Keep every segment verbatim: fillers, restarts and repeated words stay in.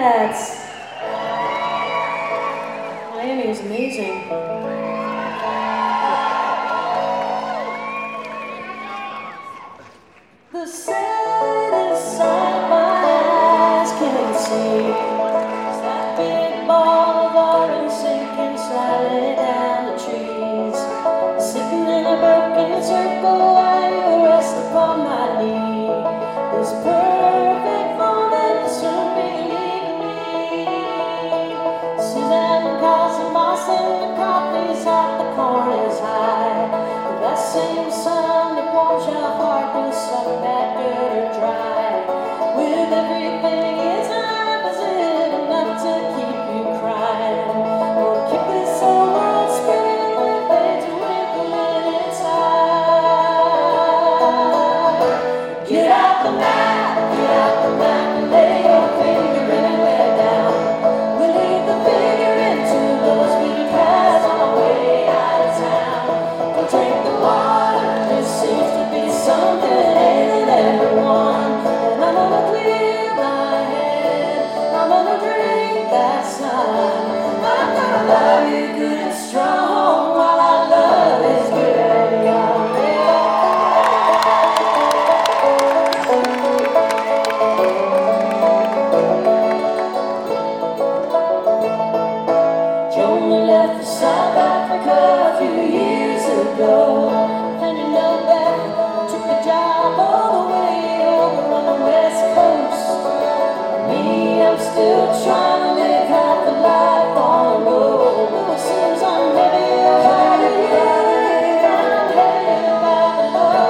hats. Miami is amazing. The saddest sight my eyes can see is that big ball of orange sinking slowly down the trees, sitting in a broken circle while you rest upon my knee. This perfect moment soon be leaving me. Suzanne calls in Boston, the coffee's hot, the corn is high. That same sun that warms your heart will suck that dirt dry. With everything inside, is it enough to keep you crying? Or keep this whole world spinning with fate to wrinkle inside? Get out the map, get out the map and lay your finger anywhere down. We'll leave the figure into those weak paths on our way out of town. Don't drink the water, there seems to be something ailing everyone. And I'm gonna clear my head, I'm gonna drink that sun. I'm gonna love you good and strong while our love is good and young. Jonah left for South Africa a few years ago. And you know that took the job all the way over on the west coast. Me, I'm still trying to live half the life on the road. Though it seems I'm heavier by the day, I'm headed by the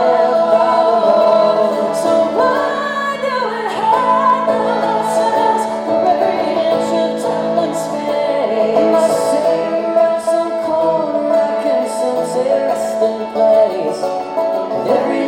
Lord. So why do we hide ourselves for every inch of time and space? Sitting in some corner, I can sense a resting place. Every